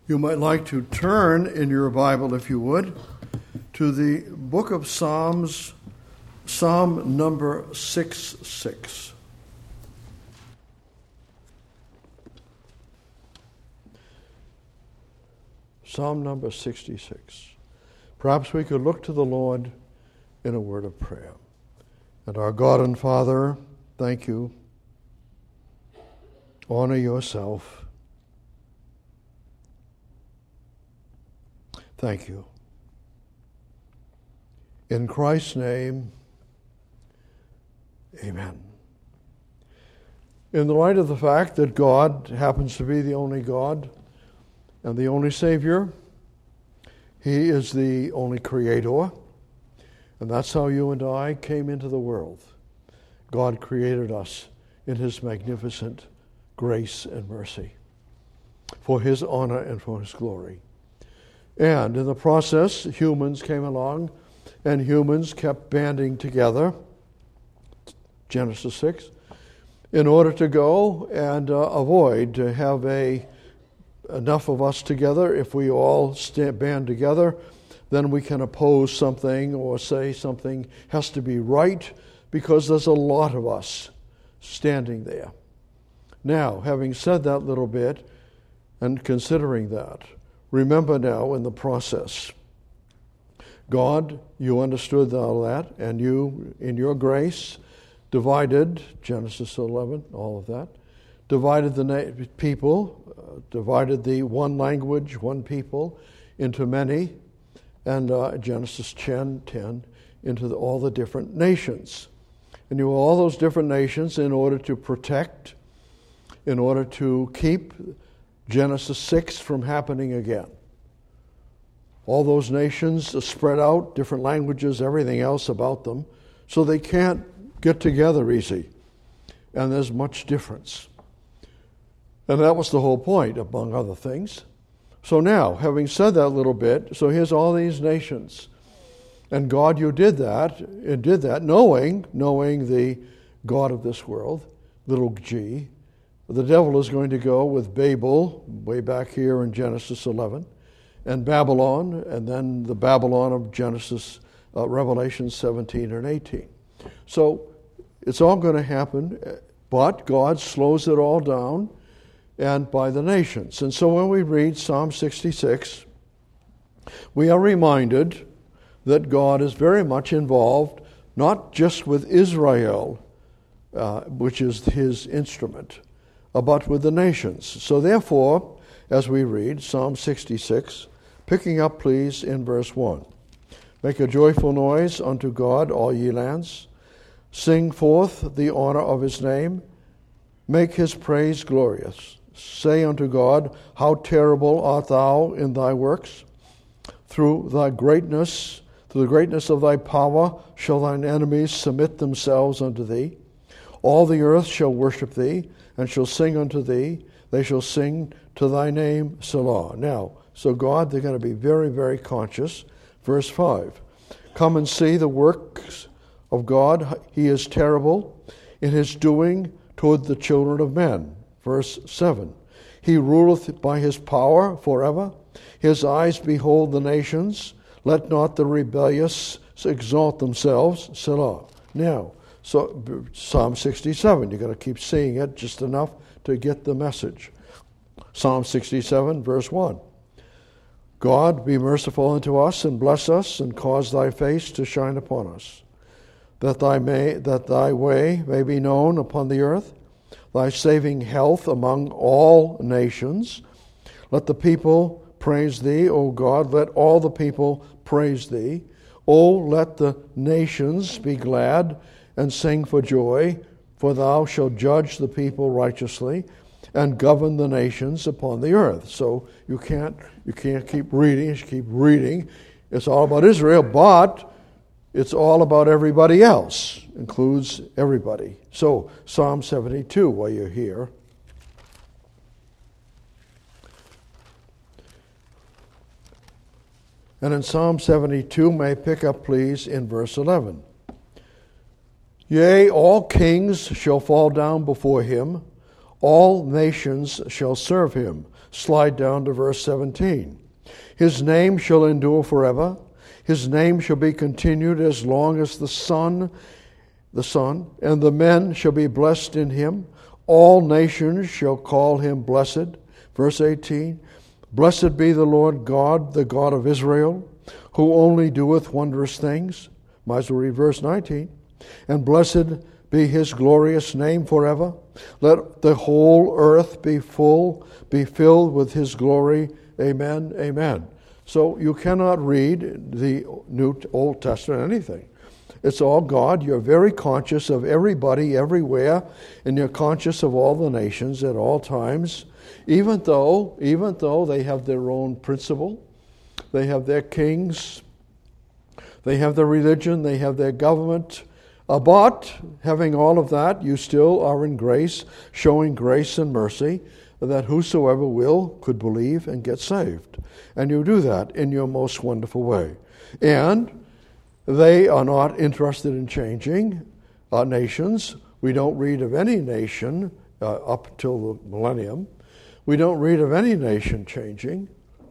You might like to turn in your Bible, if you would, to the book of Psalms, Psalm number 66. Psalm number 66. Perhaps we could look to the Lord in a word of prayer. And our God and Father, thank you. Honor yourself. Thank you. In Christ's name, amen. In the light of the fact that God happens to be the only God and the only Savior, He is the only Creator, and that's how you and I came into the world. God created us in His magnificent grace and mercy for His honor and for His glory. And in the process, humans came along, and humans kept banding together, Genesis 6, in order to go and avoid to have enough of us together. If we all band together, then we can oppose something or say something has to be right because there's a lot of us standing there. Now, having said that little bit and considering that, remember now in the process, God, you understood all that, and you, in your grace, divided, Genesis 11, all of that, divided the people, divided the one language, one people, into many, and Genesis 10, into all the different nations. And you all those different nations in order to protect, in order to keep Genesis 6 from happening again. All those nations are spread out, different languages, everything else about them, so they can't get together easy. And there's much difference. And that was the whole point, among other things. So now, having said that little bit, so here's all these nations. And God, you did that, knowing the God of this world, little g. The devil is going to go with Babel, way back here in Genesis 11, and Babylon, and then the Babylon of Genesis, Revelation 17 and 18. So it's all going to happen, but God slows it all down, and by the nations. And so when we read Psalm 66, we are reminded that God is very much involved, not just with Israel, which is His instrument, but with the nations. So therefore, as we read Psalm 66, picking up please in verse 1. Make a joyful noise unto God, all ye lands. Sing forth the honor of His name. Make His praise glorious. Say unto God, how terrible art thou in thy works. Through the greatness of thy power shall thine enemies submit themselves unto thee. All the earth shall worship thee, and shall sing unto thee. They shall sing to thy name, Selah. Now, so God, they're going to be very, very conscious. Verse 5. Come and see the works of God. He is terrible in His doing toward the children of men. Verse 7. He ruleth by His power forever. His eyes behold the nations. Let not the rebellious exalt themselves. Selah. Now, so Psalm 67, you've got to keep seeing it just enough to get the message. Psalm 67, verse 1. God, be merciful unto us, and bless us, and cause thy face to shine upon us, that thy way may be known upon the earth, thy saving health among all nations. Let the people praise thee, O God, let all the people praise thee. O let the nations be glad and sing for joy, for thou shalt judge the people righteously and govern the nations upon the earth. So you can't keep reading. You should keep reading. It's all about Israel, but it's all about everybody else. Includes everybody. So Psalm 72, while you're here. And in Psalm 72, may pick up please in verse 11. Yea, all kings shall fall down before Him, All nations shall serve him. Slide down to verse 17. His name shall endure forever. His name shall be continued as long as the sun, and the men shall be blessed in him. All nations shall call him blessed. Verse 18. Blessed be the Lord God, the God of Israel, who only doeth wondrous things. Might as well read verse 19. And blessed be his glorious name forever. Let the whole earth be filled with his glory. Amen, amen. So you cannot read the Old Testament anything. It's all God. You're very conscious of everybody everywhere, and you're conscious of all the nations at all times, even though they have their own principle, they have their kings, they have their religion, they have their government. But having all of that, you still are in grace, showing grace and mercy, that whosoever will could believe and get saved. And you do that in your most wonderful way. And they are not interested in changing nations. We don't read of any nation up till the millennium. We don't read of any nation changing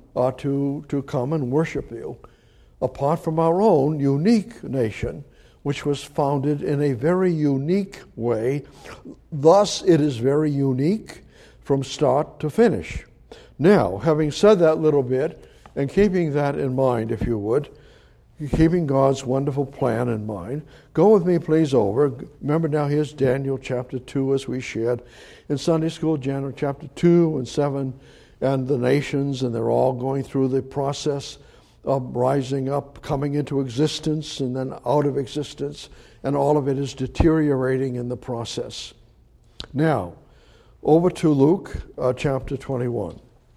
to come and worship you, apart from our own unique nation, which was founded in a very unique way. Thus, it is very unique from start to finish. Now, having said that little bit, and keeping that in mind, if you would, keeping God's wonderful plan in mind, go with me, please, over. Remember now, here's Daniel chapter 2, as we shared in Sunday school, Daniel chapter 2 and 7, and the nations, and they're all going through the process of rising up, coming into existence, and then out of existence, and all of it is deteriorating in the process. Now, over to Luke chapter 21.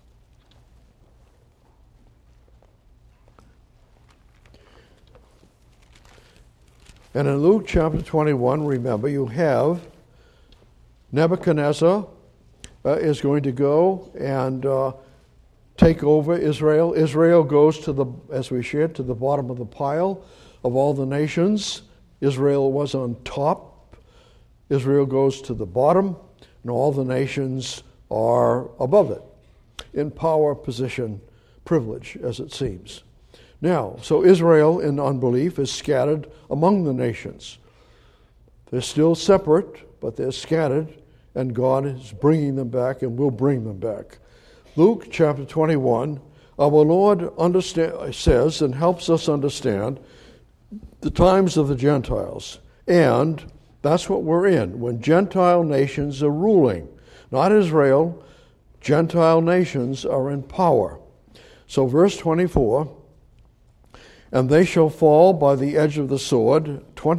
And in Luke chapter 21, remember, you have Nebuchadnezzar is going to go and take over Israel. Israel goes to the, as we shared, to the bottom of the pile of all the nations. Israel was on top. Israel goes to the bottom, and all the nations are above it, in power, position, privilege, as it seems. Now, so Israel in unbelief is scattered among the nations. They're still separate, but they're scattered, and God is bringing them back and will bring them back. Luke chapter 21, our Lord says and helps us understand the times of the Gentiles. And that's what we're in, when Gentile nations are ruling. Not Israel, Gentile nations are in power. So verse 24, and they shall fall by the edge of the sword,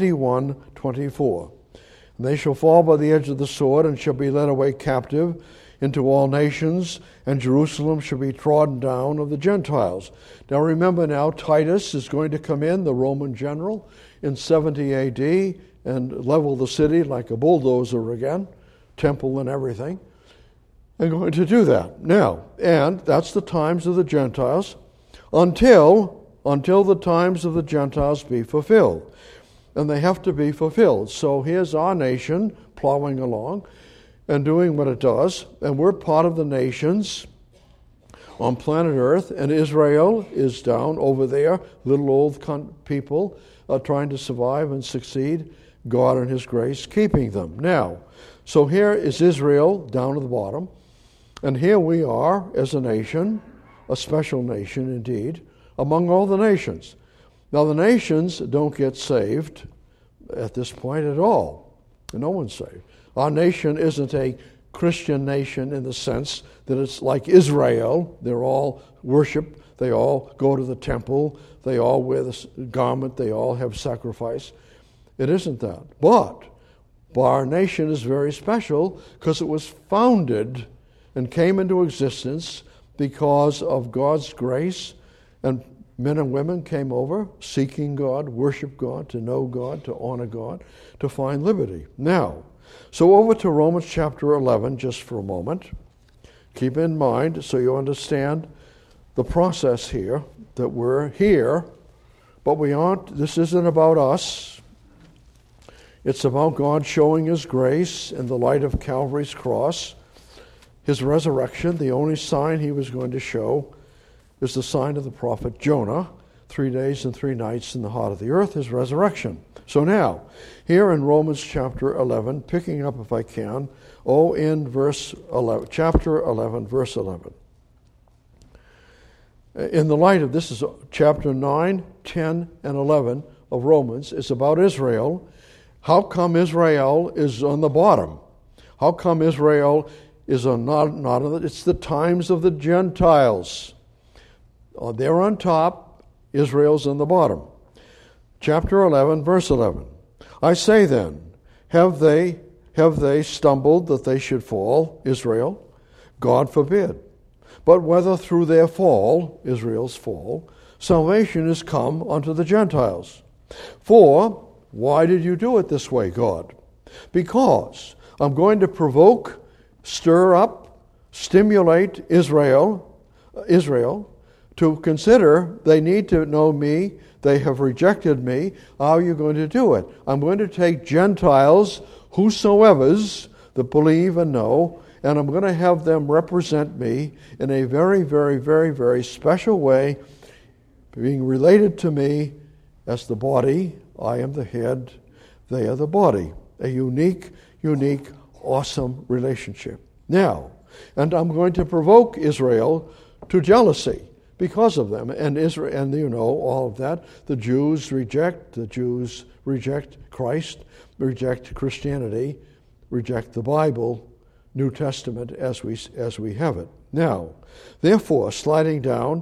21:24. And they shall fall by the edge of the sword, and shall be led away captive into all nations, and Jerusalem shall be trodden down of the Gentiles. Now remember now, Titus is going to come in, the Roman general, in 70 A.D., and level the city like a bulldozer again, temple and everything, and going to do that. Now, and that's the times of the Gentiles, until the times of the Gentiles be fulfilled. And they have to be fulfilled. So here's our nation plowing along and doing what it does, and we're part of the nations on planet Earth, and Israel is down over there, little old people trying to survive and succeed, God in His grace keeping them. Now, so here is Israel down at the bottom, and here we are as a nation, a special nation indeed, among all the nations. Now the nations don't get saved at this point at all. No one's saved. Our nation isn't a Christian nation in the sense that it's like Israel. They're all worship. They all go to the temple. They all wear the garment. They all have sacrifice. It isn't that. But our nation is very special because it was founded and came into existence because of God's grace, and men and women came over seeking God, worship God, to know God, to honor God, to find liberty. Now, so over to Romans chapter 11 just for a moment. Keep in mind so you understand the process here, that we're here, but we aren't, this isn't about us. It's about God showing His grace in the light of Calvary's cross. his resurrection, the only sign he was going to show, is the sign of the prophet Jonah, 3 days and 3 nights in the heart of the earth, his resurrection. So now, here in Romans chapter 11, picking up if I can, in verse 11, chapter 11, verse 11. In the light of this is chapter 9, 10, and 11 of Romans. It's about Israel. How come Israel is on the bottom? How come Israel is not on it's the times of the Gentiles. They're on top, Israel's on the bottom. Chapter 11, verse 11. I say then, have they stumbled that they should fall, Israel? God forbid. But whether through their fall, Israel's fall, salvation is come unto the Gentiles. For, why did you do it this way, God? Because I'm going to provoke, stir up, stimulate Israel to consider they need to know me, they have rejected me. How are you going to do it? I'm going to take Gentiles, whosoever's, that believe and know, and I'm going to have them represent me in a very, very, very, very special way, being related to me as the body. I am the head, they are the body. A unique, awesome relationship. Now, and I'm going to provoke Israel to jealousy because of them. And Israel, and you know all of that. The Jews reject Christ, reject Christianity, reject the Bible, New Testament as we have it. Now, therefore, sliding down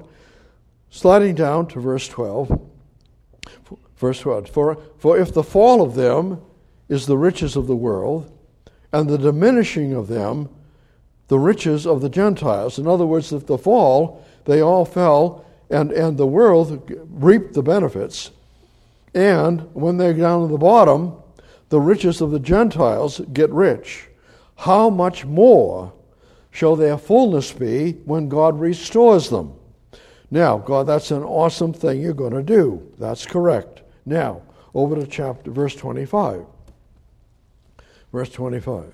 to verse 12. Verse 12. For if the fall of them is the riches of the world, and the diminishing of them the riches of the Gentiles. In other words, if the fall, they all fell, and the world reaped the benefits. And when they're down at the bottom, the riches of the Gentiles get rich. How much more shall their fullness be when God restores them? Now, God, that's an awesome thing you're going to do. That's correct. Now, over to verse 25. Verse 25.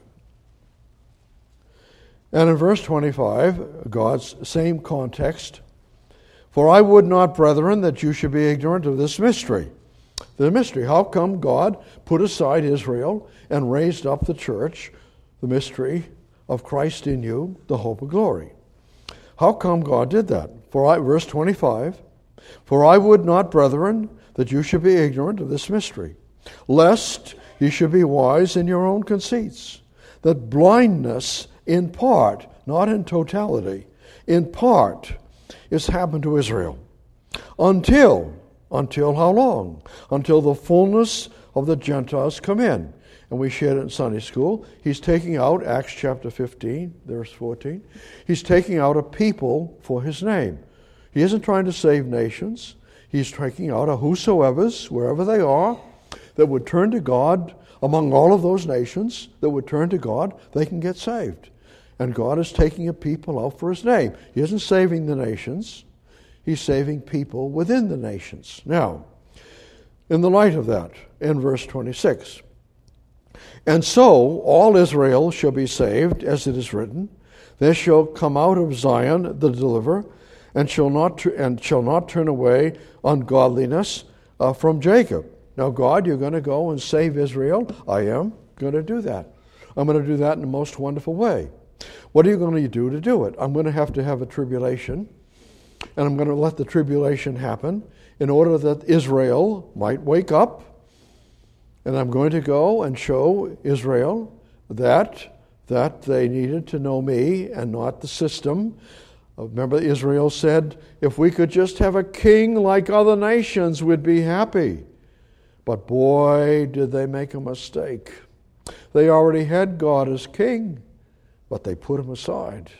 And in verse 25, God's same context, for I would not, brethren, that you should be ignorant of this mystery. The mystery, how come God put aside Israel and raised up the church, the mystery of Christ in you, the hope of glory? How come God did that? Verse 25, for I would not, brethren, that you should be ignorant of this mystery, lest ye should be wise in your own conceits, that blindness in part, not in totality, in part is happened to Israel. Until how long? Until the fullness of the Gentiles come in. And we shared it in Sunday school. He's taking out, Acts chapter 15, verse 14, he's taking out a people for his name. He isn't trying to save nations. He's taking out a whosoever's, wherever they are, that would turn to God. Among all of those nations that would turn to God, they can get saved. And God is taking a people out for his name. He isn't saving the nations. He's saving people within the nations. Now, in the light of that, in verse 26, and so all Israel shall be saved, as it is written, there shall come out of Zion the deliverer, and shall not turn away ungodliness from Jacob. Now, God, you're going to go and save Israel. I am going to do that. I'm going to do that in the most wonderful way. What are you going to do it? I'm going to have a tribulation, and I'm going to let the tribulation happen in order that Israel might wake up, and I'm going to go and show Israel that they needed to know me and not the system. Remember, Israel said, if we could just have a king like other nations, we'd be happy. But boy, did they make a mistake. They already had God as king, but they put him aside.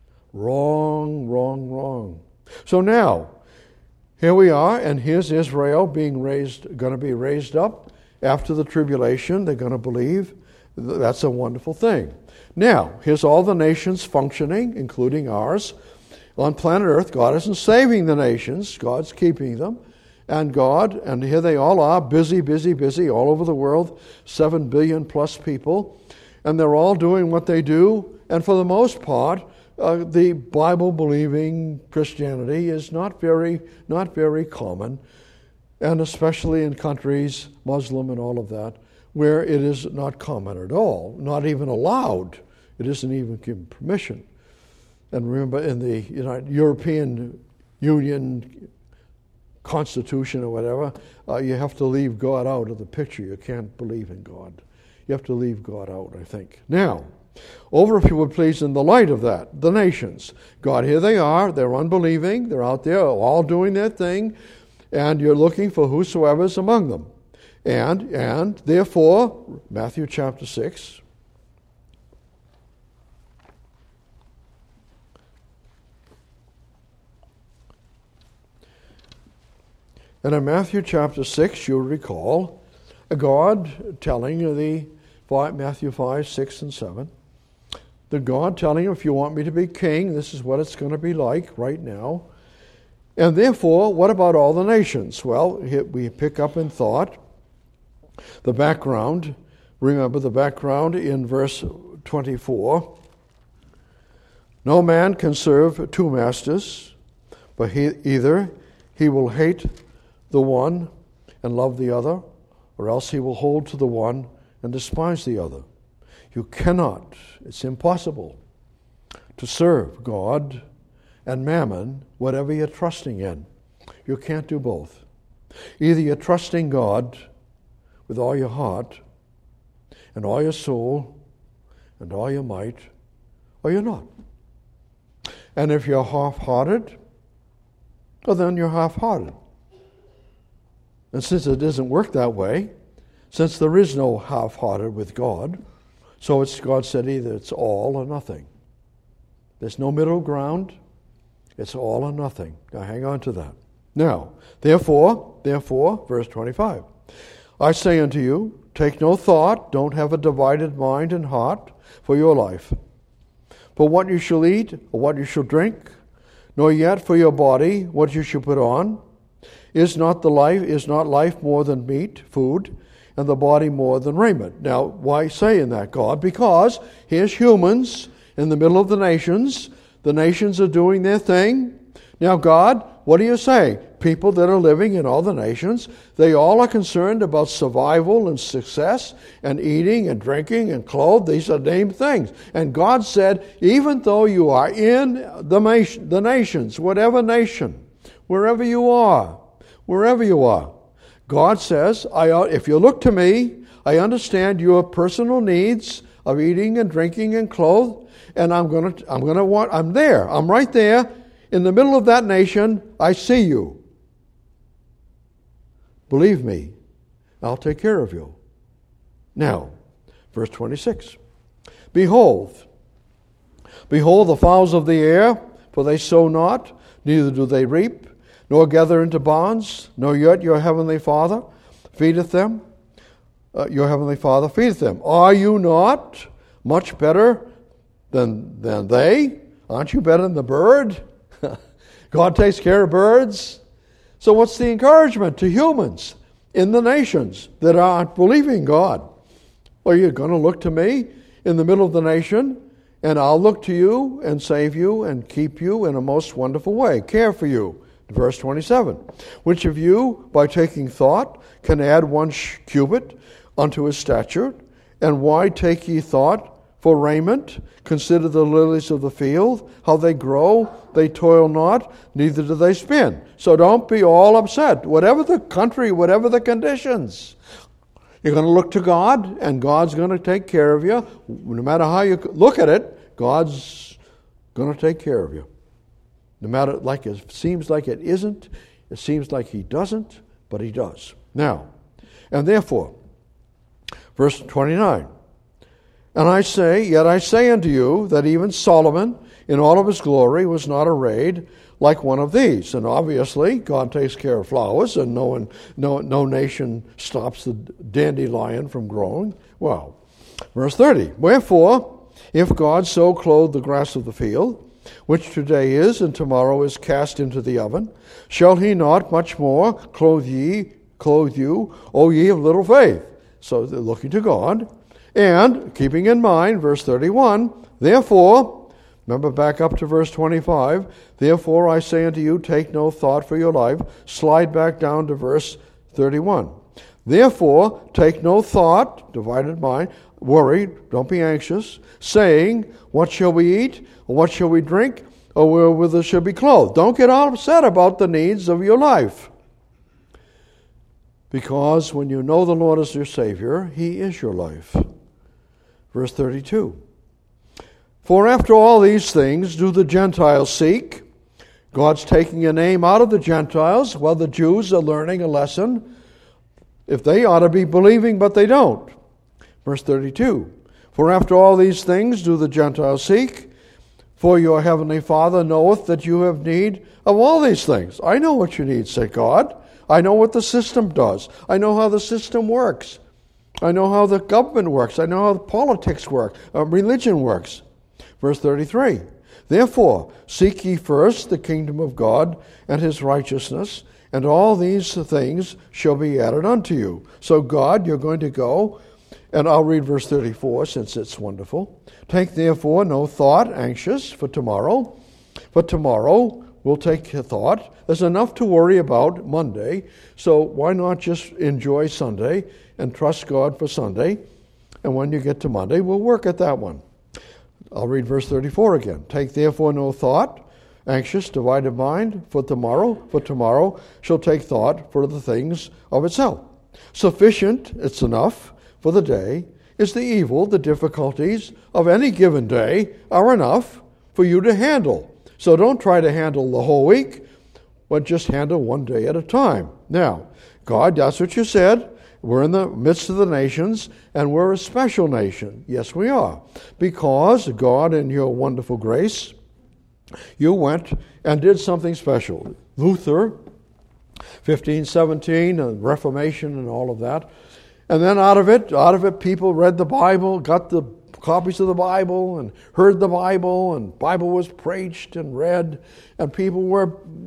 Wrong. So now, here we are, and here's Israel going to be raised up after the tribulation. They're going to believe. That's a wonderful thing. Now, here's all the nations functioning, including ours. On planet Earth, God isn't saving the nations. God's keeping them. And here they all are, busy, all over the world, 7 billion plus people. And they're all doing what they do And for the most part, the Bible-believing Christianity is not very common, and especially in countries, Muslim and all of that, where it is not common at all, not even allowed. It isn't even given permission. And remember, in the European Union Constitution or whatever, you have to leave God out of the picture. You can't believe in God. You have to leave God out, I think. Now, over, if you would please, in the light of that, the nations. God, here they are. They're unbelieving. They're out there all doing their thing. And you're looking for whosoever is among them. And therefore, Matthew chapter 6. And in Matthew chapter 6, you'll recall God telling Matthew 5, 6, and 7, the God telling him, if you want me to be king, this is what it's going to be like right now. And therefore, what about all the nations? Well, we pick up in thought the background. Remember the background in verse 24. No man can serve two masters, but either he will hate the one and love the other, or else he will hold to the one and despise the other. You cannot, it's impossible, to serve God and mammon, whatever you're trusting in. You can't do both. Either you're trusting God with all your heart and all your soul and all your might, or you're not. And if you're half-hearted, well, then you're half-hearted. And since it doesn't work that way, since there is no half-hearted with God, so God said either it's all or nothing. There's no middle ground. It's all or nothing. Now hang on to that. Now, therefore, verse 25, I say unto you, take no thought, don't have a divided mind and heart for your life, for what you shall eat or what you shall drink, nor yet for your body what you shall put on. Is not life more than meat, food, and the body more than raiment? Now, why saying that, God? Because here's humans in the middle of the nations. The nations are doing their thing. Now, God, what do you say? People that are living in all the nations, they all are concerned about survival and success and eating and drinking and clothes. These are named things. And God said, even though you are in the nations, whatever nation, wherever you are, God says, if you look to me, I understand your personal needs of eating and drinking and clothes, and I'm there. I'm right there in the middle of that nation. I see you. Believe me, I'll take care of you. Now, verse 26. Behold the fowls of the air, for they sow not, neither do they reap, nor gather into barns, nor yet your heavenly Father feedeth them. Your heavenly Father feedeth them. Are you not much better than they? Aren't you better than the bird? God takes care of birds. So what's the encouragement to humans in the nations that aren't believing God? Well, you're going to look to me in the middle of the nation, and I'll look to you and save you and keep you in a most wonderful way, care for you. Verse 27, which of you, by taking thought, can add 1 cubit unto his stature? And why take ye thought for raiment? Consider the lilies of the field, how they grow, they toil not, neither do they spin. So don't be all upset. Whatever the country, whatever the conditions, you're going to look to God, and God's going to take care of you. No matter how you look at it, God's going to take care of you. No matter, like it seems like it isn't, it seems like he doesn't, but he does. Now, and therefore, verse 29, and I say unto you that even Solomon in all of his glory was not arrayed like one of these. And obviously, God takes care of flowers, and no nation stops the dandelion from growing. Well, verse 30, wherefore, if God so clothe the grass of the field, which today is and tomorrow is cast into the oven, shall he not much more clothe you, O ye of little faith? So they're looking to God. And, keeping in mind, verse 31, therefore, remember back up to verse 25, therefore I say unto you, take no thought for your life. Slide back down to verse 31. Therefore, take no thought, divided mind, worry, don't be anxious, saying, what shall we eat, or what shall we drink, or wherewith shall be clothed. Don't get all upset about the needs of your life. Because when you know the Lord as your Savior, He is your life. Verse 32. For after all these things do the Gentiles seek. God's taking a name out of the Gentiles while the Jews are learning a lesson. If they ought to be believing, but they don't. Verse 32. For after all these things do the Gentiles seek. For your heavenly Father knoweth that you have need of all these things. I know what you need, said God. I know what the system does. I know how the system works. I know how the government works. I know how the politics work, religion works. Verse 33, therefore, seek ye first the kingdom of God and His righteousness, and all these things shall be added unto you. So God, you're going to go, and I'll read verse 34 since it's wonderful. Take therefore no thought anxious for tomorrow will take your thought. There's enough to worry about Monday, so why not just enjoy Sunday and trust God for Sunday? And when you get to Monday, we'll work at that one. I'll read verse 34 again. Take therefore no thought, anxious, divided mind, for tomorrow shall take thought for the things of itself. Sufficient, it's enough, for the day is the evil, the difficulties of any given day are enough for you to handle. So don't try to handle the whole week, but just handle one day at a time. Now, God, that's what you said. We're in the midst of the nations, and we're a special nation. Yes, we are. Because God, in your wonderful grace, you went and did something special. Luther, 1517, and Reformation and all of that. And then out of it, people read the Bible, got the copies of the Bible and heard the Bible, and Bible was preached and read, and people were,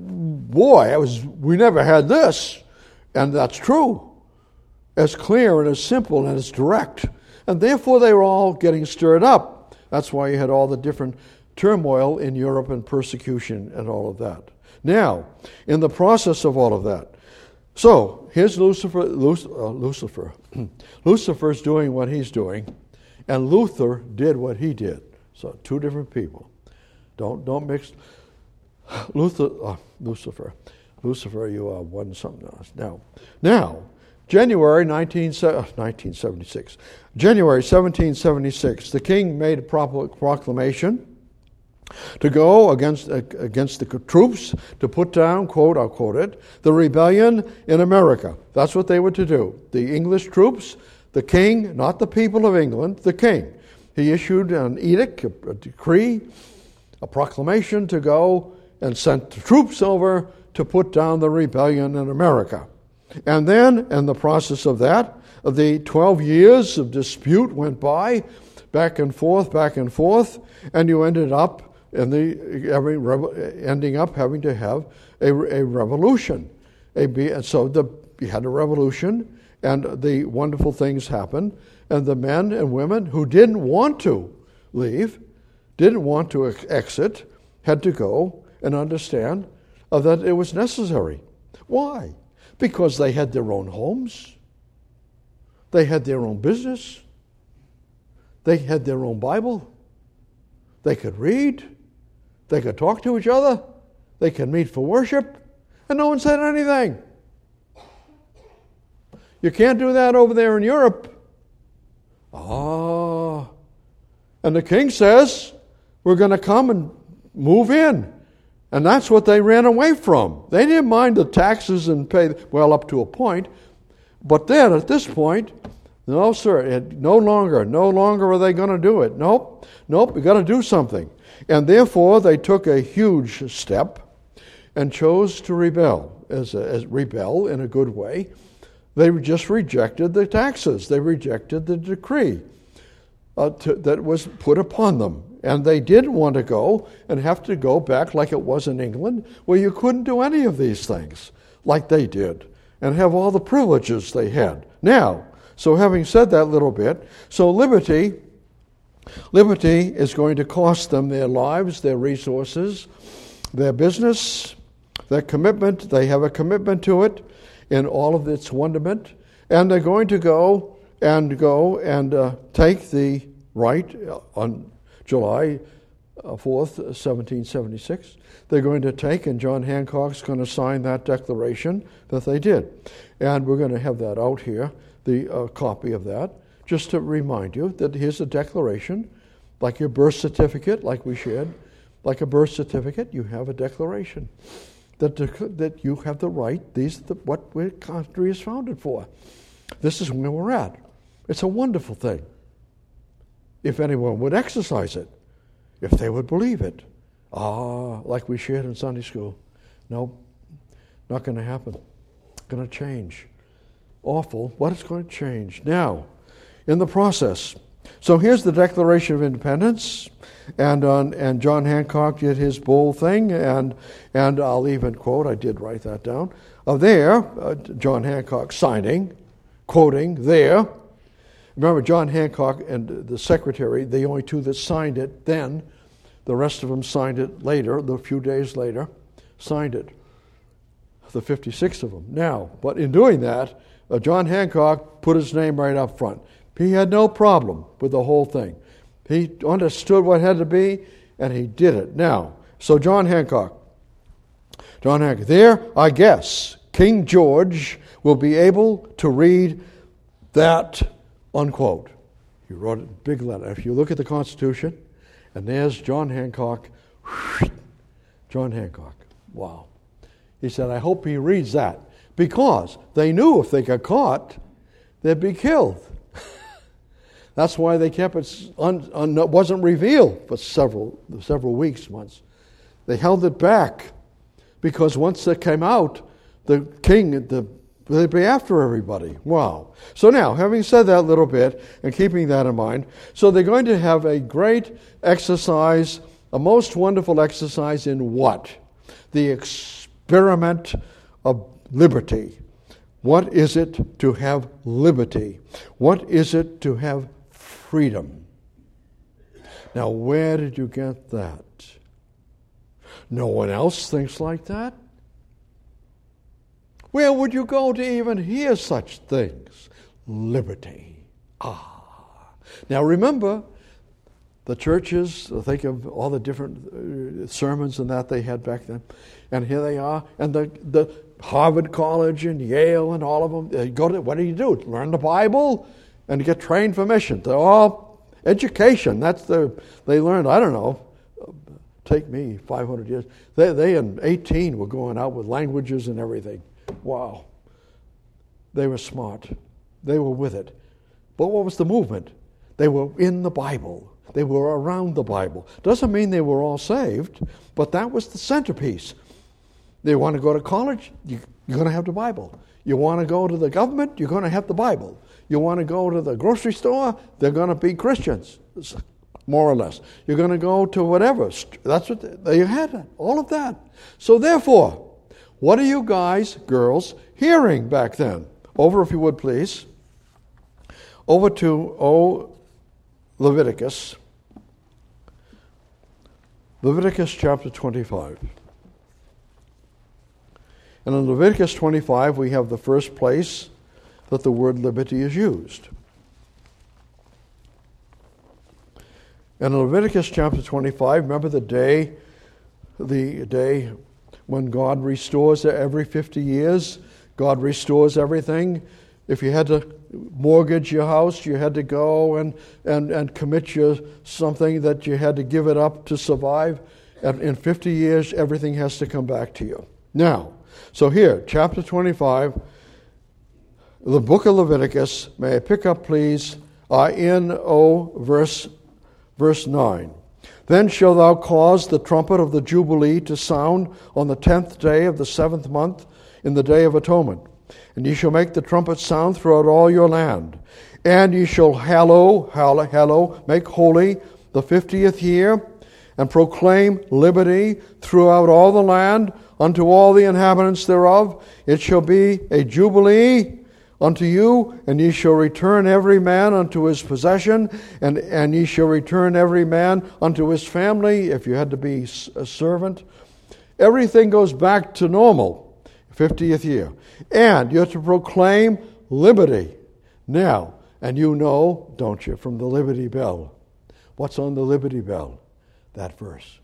we never had this. And that's true. As clear and as simple and as direct. And therefore they were all getting stirred up. That's why you had all the different turmoil in Europe and persecution and all of that. Now, in the process of all of that, so here's Lucifer. Lucifer's doing what he's doing, and Luther did what he did. So two different people. Don't mix Lucifer. Lucifer, you are one something else. Now, January 1776, the king made a proclamation to go against the troops to put down, quote, I'll quote it, the rebellion in America. That's what they were to do. The English troops, the king, not the people of England, the king. He issued an edict, a decree, a proclamation to go and sent the troops over to put down the rebellion in America. And then, in the process of that, the 12 years of dispute went by, back and forth, and you ended up having to have a revolution. You had a revolution, and the wonderful things happened, and the men and women who didn't want to leave, didn't want to exit, had to go and understand that it was necessary. Why? Because they had their own homes. They had their own business. They had their own Bible. They could read. They could talk to each other. They could meet for worship. And no one said anything. You can't do that over there in Europe. And the king says, we're going to come and move in. And that's what they ran away from. They didn't mind the taxes and pay, well, up to a point. But then, at this point, no, sir, no longer are they going to do it. Nope, we got to do something. And therefore, they took a huge step and chose to rebel, rebel in a good way. They just rejected the taxes. They rejected the decree that was put upon them. And they didn't want to go and have to go back like it was in England, where you couldn't do any of these things like they did and have all the privileges they had. Now, So having said that little bit, so liberty is going to cost them their lives, their resources, their business, their commitment. They have a commitment to it in all of its wonderment. And they're going to go and take the right on July 4th, 1776. They're going to take, and John Hancock's going to sign that declaration that they did. And we're going to have that out here, the copy of that, just to remind you that here's a declaration, like your birth certificate, like we shared, like a birth certificate, you have a declaration that you have the right, what our country is founded for. This is where we're at. It's a wonderful thing. If anyone would exercise it, if they would believe it. Like we shared in Sunday school. No, not going to happen. Going to change. Awful. What is going to change? Now, in the process. So here's the Declaration of Independence, and John Hancock did his bold thing, and I'll even quote, I did write that down, John Hancock signing, quoting there. Remember, John Hancock and the secretary, the only two that signed it then, the rest of them signed it later, a few days later, signed it, the 56 of them. Now, but in doing that, John Hancock put his name right up front. He had no problem with the whole thing. He understood what had to be, and he did it. Now, so John Hancock, there, I guess, King George will be able to read that, unquote. He wrote it in big letter. If you look at the Constitution, and there's John Hancock. John Hancock. Wow. He said, I hope he reads that. Because they knew if they got caught, they'd be killed. That's why they kept it, wasn't revealed for several weeks, months. They held it back. Because once it came out, the king, they'd be after everybody. Wow. So now, having said that little bit and keeping that in mind, so they're going to have a great exercise, a most wonderful exercise in what? The experiment of liberty. What is it to have liberty? What is it to have freedom? Now, where did you get that? No one else thinks like that? Where would you go to even hear such things? Liberty. Now remember, the churches, think of all the different sermons and that they had back then. And here they are. And the Harvard College and Yale and all of them, they go to, what do? Learn the Bible and get trained for mission. They're all education. They learned, I don't know, take me 500 years. They in 18 were going out with languages and everything. Wow. They were smart. They were with it. But what was the movement? They were in the Bible. They were around the Bible. Doesn't mean they were all saved, but that was the centerpiece. They want to go to college, you're going to have the Bible. You want to go to the government, you're going to have the Bible. You want to go to the grocery store, they're going to be Christians, more or less. You're going to go to whatever. That's what they had, all of that. So therefore, what are you guys, girls, hearing back then? Over, if you would, please. Over to Leviticus. Leviticus chapter 25. And in Leviticus 25, we have the first place that the word liberty is used. And in Leviticus chapter 25, remember the day when God restores every 50 years, God restores everything. If you had to mortgage your house, you had to go and commit something that you had to give it up to survive. And in 50 years, everything has to come back to you. Now, so here, chapter 25, the book of Leviticus, may I pick up, please, verse 9. Then shalt thou cause the trumpet of the Jubilee to sound on the 10th day of the 7th month in the day of atonement. And ye shall make the trumpet sound throughout all your land. And ye shall hallow, make holy the 50th year, and proclaim liberty throughout all the land unto all the inhabitants thereof. It shall be a jubilee unto you, and ye shall return every man unto his possession, and ye shall return every man unto his family, if you had to be a servant. Everything goes back to normal, 50th year. And you're to proclaim liberty. Now, and you know, don't you, from the Liberty Bell. What's on the Liberty Bell? That verse.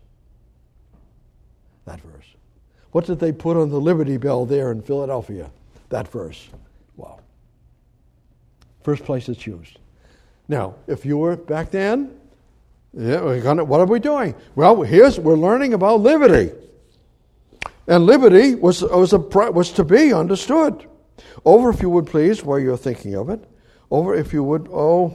That verse. What did they put on the Liberty Bell there in Philadelphia? That verse. Wow. First place it's used. Now, if you were back then, what are we doing? Well, we're learning about liberty. And liberty was to be understood. Over, if you would please, where you're thinking of it. Over, if you would,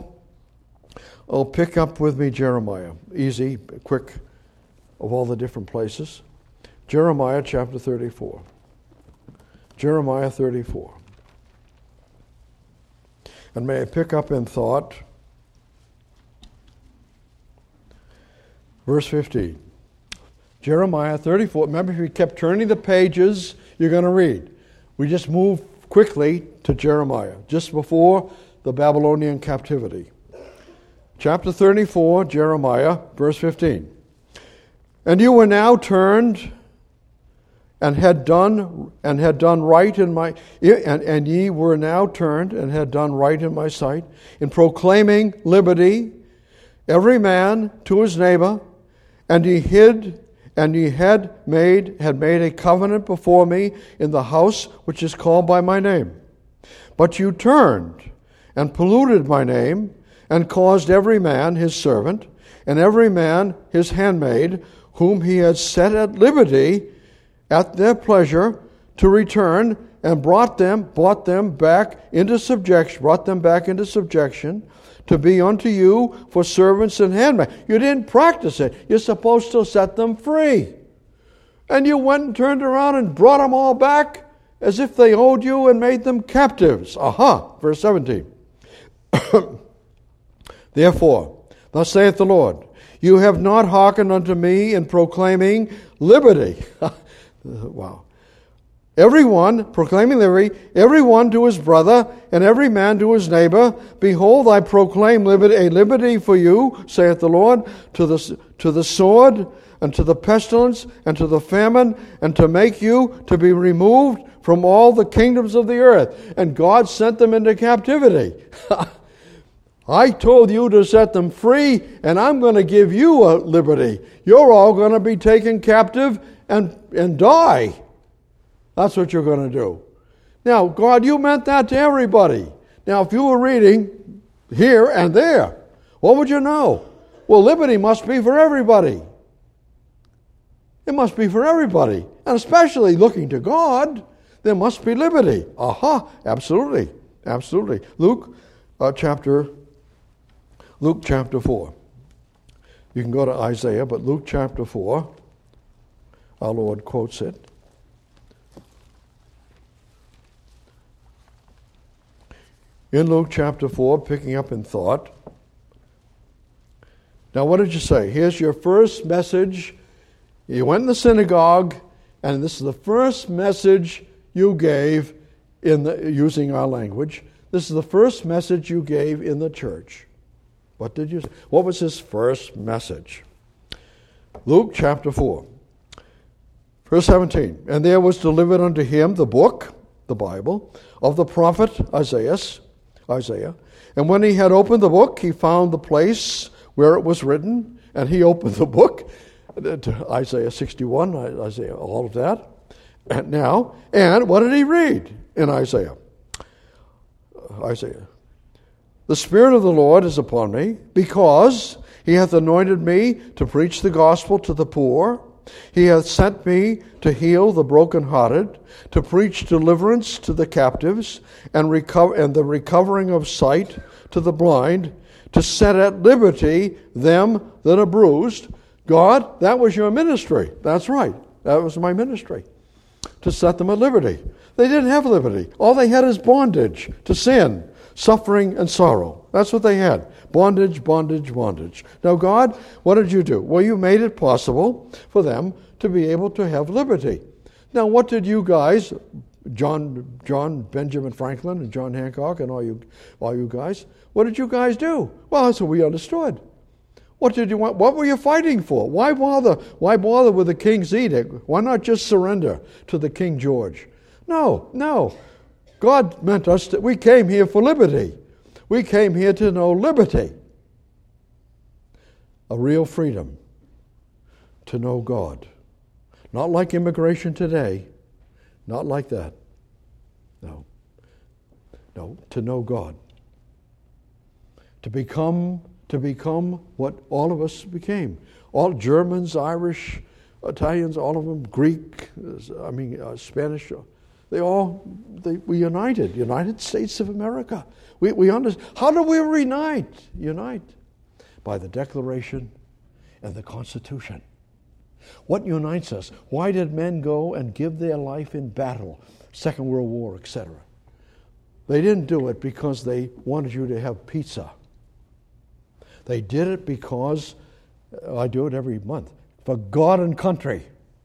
pick up with me Jeremiah. Easy, quick, of all the different places. Jeremiah chapter 34. Jeremiah 34. And may I pick up in thought verse 15. Jeremiah 34. Remember, if you kept turning the pages, you're going to read. We just move quickly to Jeremiah, just before the Babylonian captivity. Chapter 34, Jeremiah, verse 15. And you were now turned and had done right in my and ye were now turned and had done right in my sight in proclaiming liberty, every man to his neighbor, and ye had made a covenant before me in the house which is called by my name. But you turned and polluted my name, and caused every man his servant, and every man his handmaid, whom he had set at liberty at their pleasure, to return, and brought them back into subjection, to be unto you for servants and handmaids. You didn't practice it. You're supposed to set them free. And you went and turned around and brought them all back as if they owed you and made them captives. Verse 17. Therefore, thus saith the Lord, you have not hearkened unto me in proclaiming liberty. Wow. Everyone, proclaiming liberty, everyone to his brother, and every man to his neighbor. Behold, I proclaim liberty, a liberty for you, saith the Lord, to the sword, and to the pestilence, and to the famine, and to make you to be removed from all the kingdoms of the earth. And God sent them into captivity. I told you to set them free, and I'm going to give you a liberty. You're all going to be taken captive and die. That's what you're going to do. Now, God, you meant that to everybody. Now, if you were reading here and there, what would you know? Well, liberty must be for everybody. It must be for everybody. And especially looking to God, there must be liberty. Absolutely. Absolutely. Luke chapter 4. You can go to Isaiah, but Luke chapter 4, our Lord quotes it. In Luke chapter 4, picking up in thought. Now, what did you say? Here's your first message. You went in the synagogue, and this is the first message you gave using our language. This is the first message you gave in the church. What did you say? What was his first message? Luke chapter 4, verse 17. And there was delivered unto him the book, the Bible, of the prophet Isaiah. And when he had opened the book, he found the place where it was written, and he opened the book to Isaiah 61, Isaiah, all of that. And what did he read in Isaiah? The Spirit of the Lord is upon me, because he hath anointed me to preach the gospel to the poor. He hath sent me to heal the brokenhearted, to preach deliverance to the captives, and the recovering of sight to the blind, to set at liberty them that are bruised. God, that was your ministry. That's right. That was my ministry, to set them at liberty. They didn't have liberty. All they had is bondage to sin, suffering, and sorrow. That's what they had. Bondage, bondage, bondage. Now, God, what did you do? Well, you made it possible for them to be able to have liberty. Now, what did you guys John Benjamin Franklin and John Hancock and all you guys. What did you guys do? Well, that's what we understood. What did you want? What were you fighting for? Why bother? Why bother with the king's edict? Why not just surrender to the King George? No. God meant us that we came here for liberty. We came here to know liberty. A real freedom to know God. Not like immigration today. Not like that. No, to know God. To become what all of us became. All Germans, Irish, Italians, all of them, Greek, Spanish, we united. United States of America. We understand. How do we unite? By the Declaration and the Constitution. What unites us? Why did men go and give their life in battle, Second World War, etc.? They didn't do it because they wanted you to have pizza. They did it because, I do it every month, for God and country.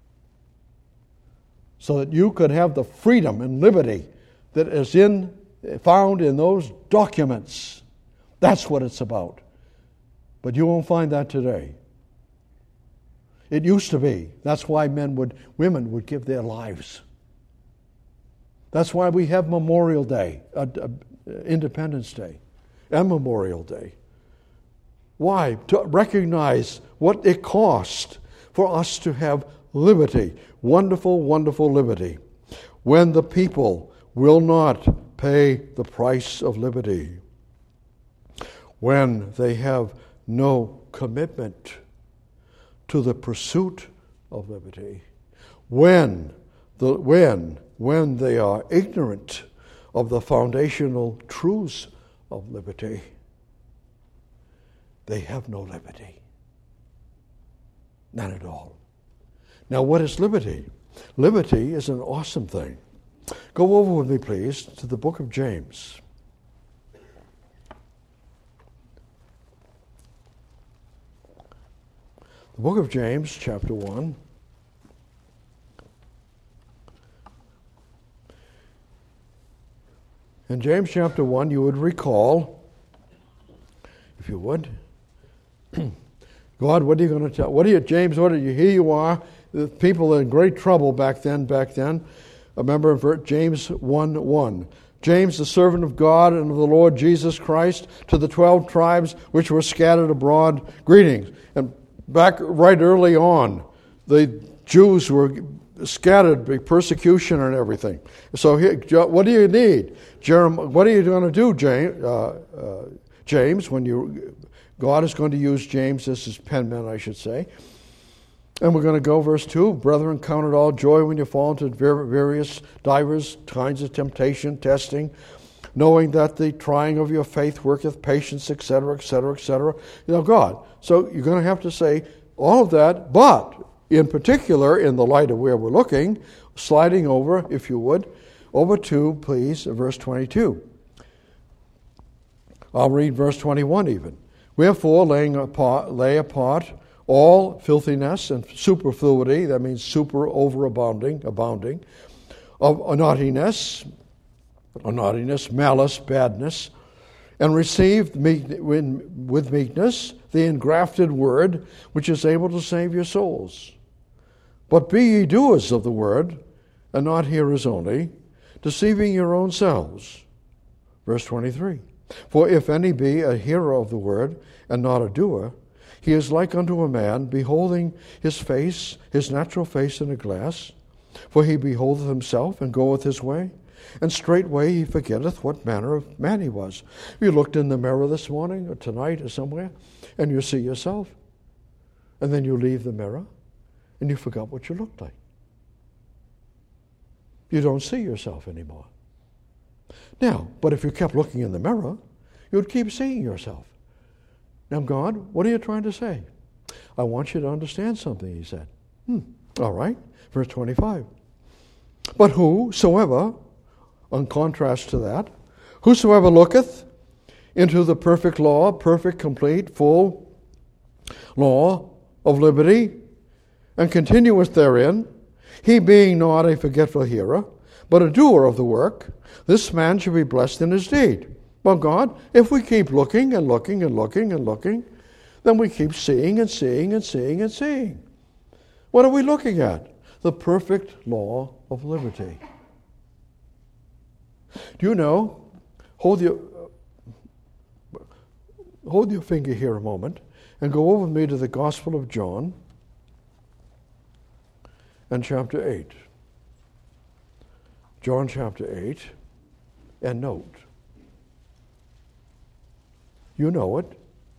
So that you could have the freedom and liberty that is found in those documents. That's what it's about. But you won't find that today. It used to be. That's why women would give their lives. That's why we have Memorial Day, Independence Day, and Memorial Day. Why? To recognize what it cost for us to have liberty. Wonderful, wonderful liberty. When the people will not pay the price of liberty. When they have no commitment to the pursuit of liberty. When they are ignorant of the foundational truths of liberty, they have no liberty. None at all. Now, what is liberty? Liberty is an awesome thing. Go over with me, please, to the book of James. The book of James, chapter 1. In James chapter 1, you would recall, if you would, God, what are you going to tell? James, here you are. The people are in great trouble back then. Remember James 1:1. James, the servant of God and of the Lord Jesus Christ, to the 12 tribes which were scattered abroad, greetings. And back right early on, the Jews were scattered by persecution and everything. So here, what do you need? What are you going to do, James, when God is going to use James as his penman, I should say. And we're going to go, verse 2, Brethren, count it all joy when you fall into various divers kinds of temptation, testing, knowing that the trying of your faith worketh patience, etc., etc., etc. God. So you're going to have to say all of that, but in particular, in the light of where we're looking, sliding over, if you would, over to, please, verse 22. I'll read verse 21 even. Wherefore, lay apart all filthiness and superfluity, that means overabounding, of naughtiness, malice, badness, and receive with meekness the engrafted word, which is able to save your souls. But be ye doers of the word, and not hearers only, deceiving your own selves. Verse 23. For if any be a hearer of the word, and not a doer, he is like unto a man beholding his face, his natural face in a glass. For he beholdeth himself, and goeth his way, and straightway he forgetteth what manner of man he was. You looked in the mirror this morning, or tonight, or somewhere, and you see yourself. And then you leave the mirror, and you forgot what you looked like. You don't see yourself anymore. Now, but if you kept looking in the mirror, you'd keep seeing yourself. Now, God, what are you trying to say? I want you to understand something, he said. All right. Verse 25. But whosoever, in contrast to that, whosoever looketh into the perfect law, perfect, complete, full law of liberty, and continueth therein, he being not a forgetful hearer, but a doer of the work, this man shall be blessed in his deed. Well, God, if we keep looking and looking and looking and looking, then we keep seeing and seeing and seeing and seeing. What are we looking at? The perfect law of liberty. Do you know, hold your finger here a moment and go over with me to the Gospel of John and chapter 8. John chapter 8, and note. You know it.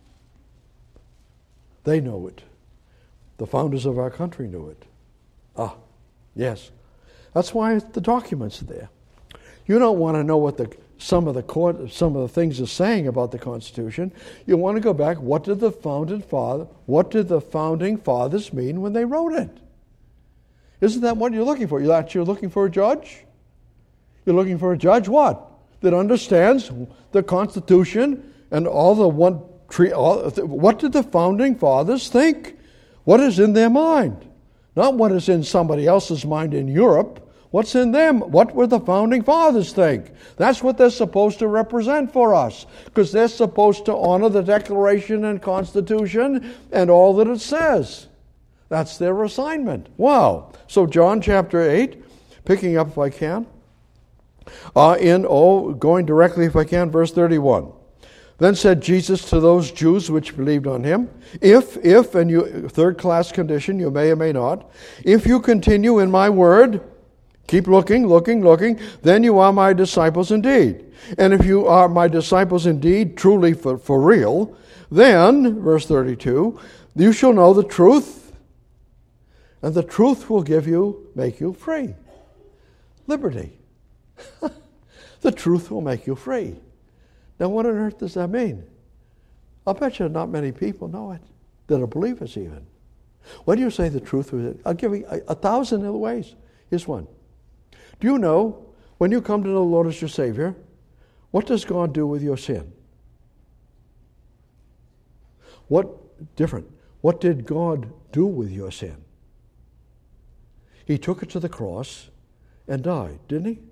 They know it. The founders of our country knew it. Ah, yes. That's why the documents are there. You don't want to know what some of the things are saying about the Constitution. You want to go back. What did the founding fathers mean when they wrote it? Isn't that what you're looking for? You're actually looking for a judge? You're looking for a judge what? That understands the Constitution and all the what did the founding fathers think? What is in their mind? Not what is in somebody else's mind in Europe. What's in them? What would the founding fathers think? That's what they're supposed to represent for us, because they're supposed to honor the Declaration and Constitution and all that it says. That's their assignment. Wow. So John chapter 8, picking up if I can, going directly if I can, verse 31. Then said Jesus to those Jews which believed on him, if, and you, third class condition, you may or may not, if you continue in my word, keep looking, then you are my disciples indeed. And if you are my disciples indeed, truly for real, then, verse 32, you shall know the truth, and the truth will make you free. Liberty. The truth will make you free. Now, what on earth does that mean? I'll bet you not many people know it, that are believers even. When you say the truth, I'll give you 1,000 other ways. Here's one. Do you know, when you come to know the Lord as your Savior, what does God do with your sin? What did God do with your sin? He took it to the cross and died, didn't he?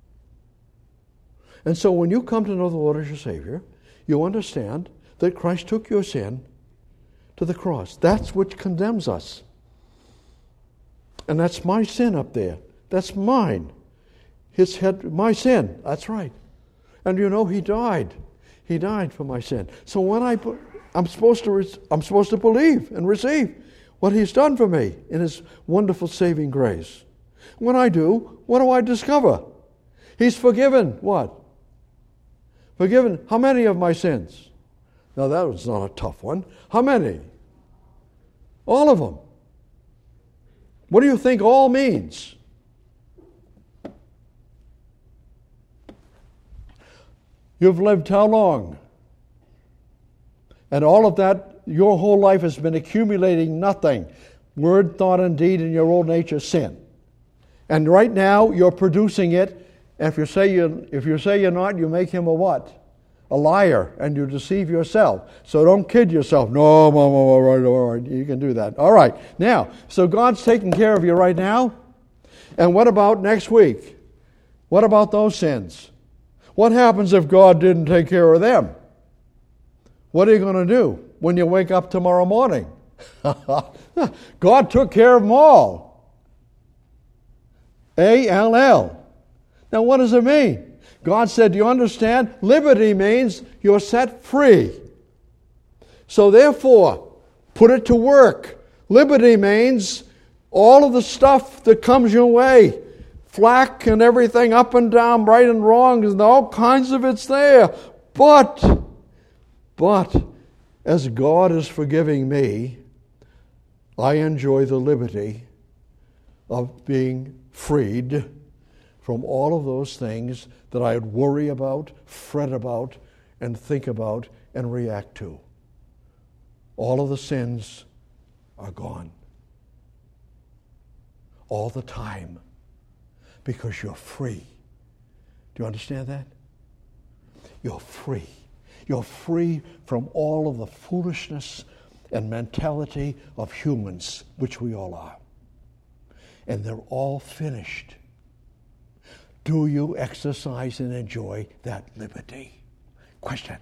And so when you come to know the Lord as your Savior, you understand that Christ took your sin to the cross. That's what condemns us. And that's my sin up there. That's mine. My sin. That's right. And you know, he died. He died for my sin. So when I'm supposed to believe and receive what he's done for me in his wonderful saving grace. When I do, what do I discover? He's forgiven what? Forgiven how many of my sins? Now that was not a tough one. How many? All of them. What do you think all means? You've lived how long? And all of that, your whole life has been accumulating nothing. Word, thought, and deed in your old nature, sin. And right now, you're producing it. And if you say you're not, you make him a what? A liar, and you deceive yourself. So don't kid yourself. No, all right, you can do that. All right. Now, so God's taking care of you right now. And what about next week? What about those sins? What happens if God didn't take care of them? What are you going to do when you wake up tomorrow morning? God took care of them all. A-L-L. Now, what does it mean? God said, do you understand? Liberty means you're set free. So therefore, put it to work. Liberty means all of the stuff that comes your way, flack and everything up and down, right and wrong, and all kinds of it's there. But, as God is forgiving me, I enjoy the liberty of being freed from all of those things that I would worry about, fret about, and think about, and react to. All of the sins are gone. All the time. Because you're free. Do you understand that? You're free. You're free from all of the foolishness and mentality of humans, which we all are. And they're all finished. Do you exercise and enjoy that liberty? Question.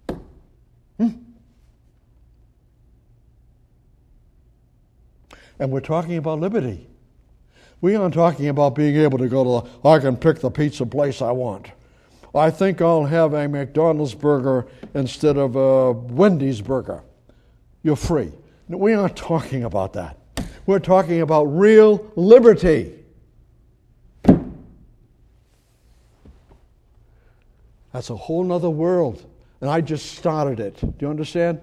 And we're talking about liberty. We aren't talking about being able to go to I can pick the pizza place I want. I think I'll have a McDonald's burger instead of a Wendy's burger. You're free. No, we aren't talking about that. We're talking about real liberty. That's a whole other world. And I just started it. Do you understand?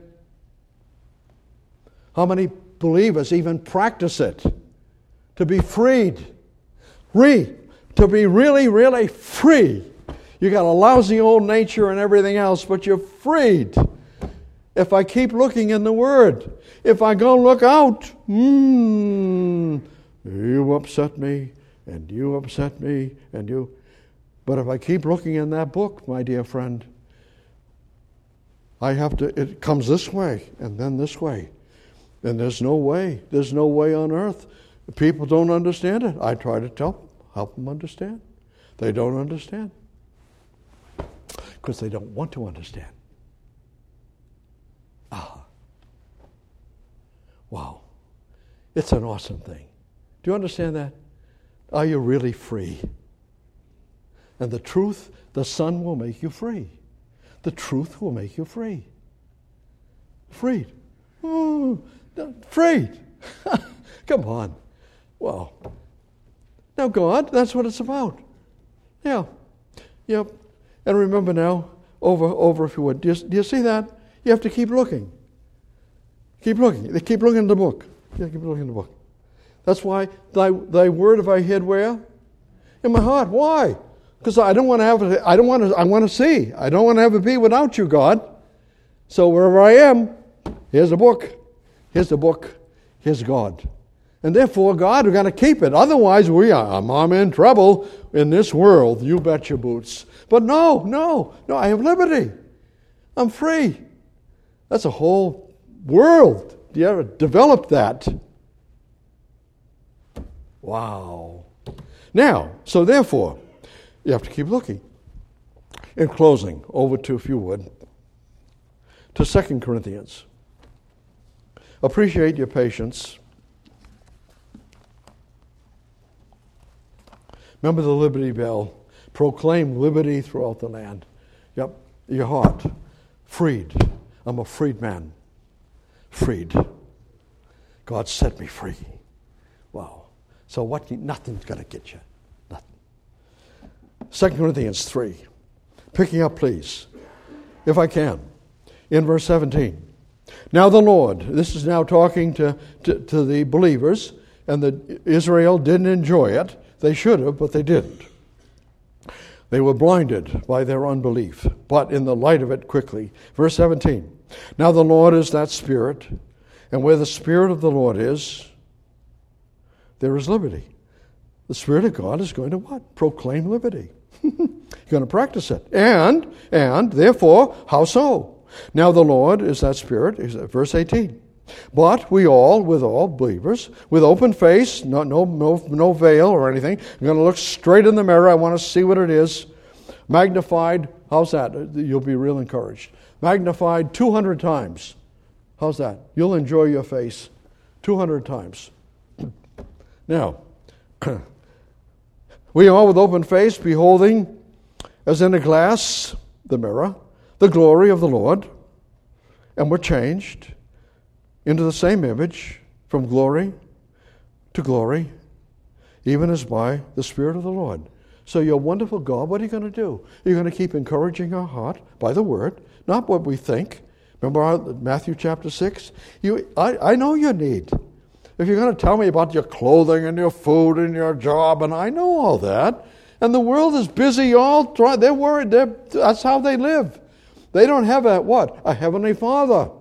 How many believers even practice it? To be freed. To be really, really free. You got a lousy old nature and everything else, but you're freed. If I keep looking in the Word, if I go look out, you upset me, and you upset me, and you. But if I keep looking in that book, my dear friend, it comes this way, and then this way. And there's no way on earth. People don't understand it. I try to help them understand. They don't understand. Because they don't want to understand. Wow. It's an awesome thing. Do you understand that? Are you really free? And the truth, the Son will make you free. The truth will make you free. Freed. Freed. Come on. Well, now God, that's what it's about. Yeah. Yep. And remember now, over if you would. Do you see that? You have to keep looking. Keep looking. Keep looking in the book. Yeah, keep looking in the book. That's why thy word have I hid where? In my heart. Why? Because I don't want to have it. I want to see. I don't want to have it be without you, God. So wherever I am, here's the book. Here's the book. Here's God. And therefore, God, we're going to keep it. Otherwise, I'm in trouble in this world. You bet your boots. But no, I have liberty. I'm free. That's a whole world. Do you ever develop that? Wow. Now, so therefore, you have to keep looking. In closing, over to, if you would, to 2 Corinthians. Appreciate your patience. Remember the Liberty Bell. Proclaim liberty throughout the land. Yep, your heart. Freed. I'm a freed man. Freed. God set me free. Wow. So nothing's going to get you. Nothing. 2 Corinthians 3. Picking up, please, if I can, in verse 17. Now the Lord, this is now talking to the believers, and Israel didn't enjoy it. They should have, but they didn't. They were blinded by their unbelief, but in the light of it quickly. Verse 17. Now the Lord is that Spirit, and where the Spirit of the Lord is, there is liberty. The Spirit of God is going to what? Proclaim liberty. You're going to practice it. And therefore, how so? Now the Lord is that Spirit, verse 18. But we all believers, with open face, no veil or anything, I'm going to look straight in the mirror. I want to see what it is. Magnified, how's that? You'll be real encouraged. Magnified 200 times. How's that? You'll enjoy your face 200 times. Now, we all with open face, beholding, as in a glass, the mirror, the glory of the Lord, and we're changed into the same image from glory to glory, even as by the Spirit of the Lord. So your wonderful God, what are you going to do? You're going to keep encouraging our heart by the Word, not what we think. Remember Matthew chapter 6? I know your need. If you're going to tell me about your clothing and your food and your job, and I know all that, and the world is busy they're worried. That's how they live. They don't have a Heavenly Father.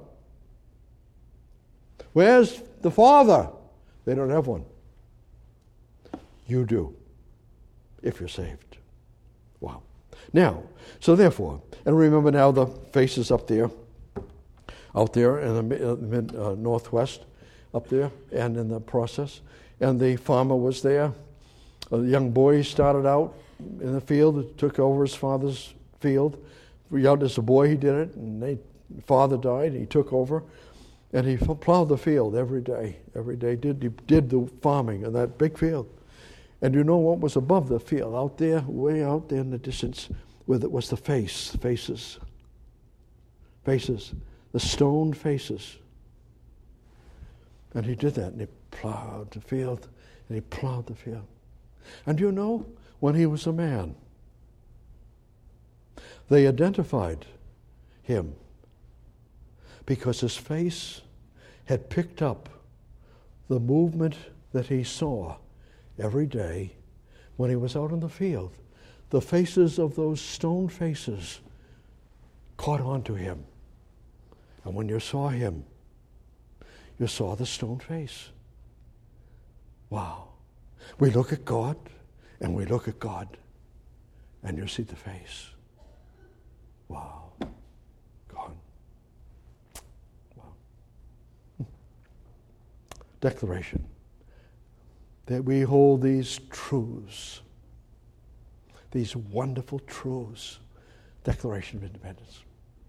Where's the Father? They don't have one. You do, if you're saved. Wow. Now, so therefore, and remember now the faces out there in the northwest, up there, and in the process. And the farmer was there. A young boy started out in the field, took over his father's field. As a boy he did it, and father died, he took over, and he plowed the field every day. Every day he did the farming in that big field. And you know what was above the field? Out there, way out there in the distance, where it was the faces, the stone faces. And he did that, and he plowed the field, and he plowed the field. And you know, when he was a man, they identified him because his face had picked up the movement that he saw every day when he was out in the field. The faces of those stone faces caught on to him. And when you saw him, you saw the stone face. Wow. We look at God, and we look at God, and you see the face. Wow. God. Wow. Declaration. That we hold these truths, these wonderful truths. Declaration of Independence.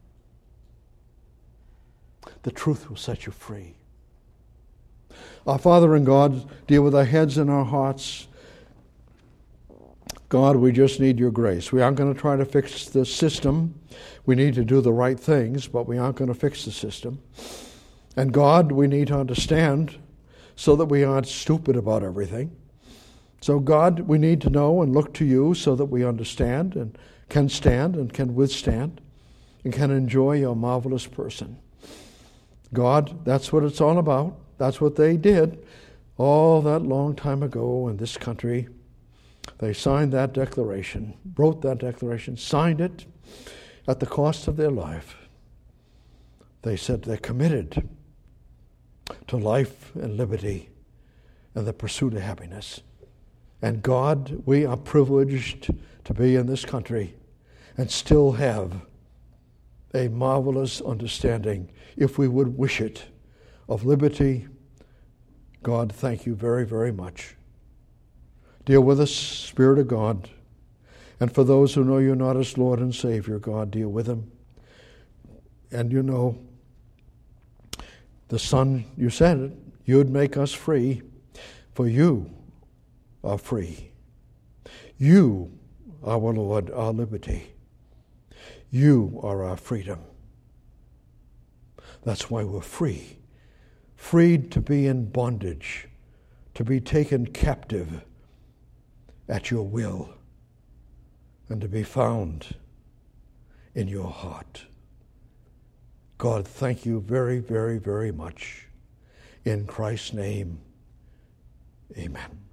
The truth will set you free. Our Father in God, deal with our heads and our hearts. God, we just need your grace. We aren't going to try to fix the system. We need to do the right things, but we aren't going to fix the system. And God, we need to understand so that we aren't stupid about everything. So God, we need to know and look to you so that we understand and can withstand and can enjoy your marvelous person. God, that's what it's all about. That's what they did all that long time ago in this country. They signed that declaration, wrote that declaration, signed it at the cost of their life. They said they're committed to life and liberty and the pursuit of happiness. And God, we are privileged to be in this country and still have a marvelous understanding, if we would wish it, of liberty. God, thank you very, very much. Deal with us, Spirit of God. And for those who know you not as Lord and Savior, God, deal with them. And you know, the Son, you said it, you'd make us free, for you are free. You, our Lord, our liberty. You are our freedom. That's why we're free. Freed to be in bondage, to be taken captive at your will, and to be found in your heart. God, thank you very, very, very much. In Christ's name, amen.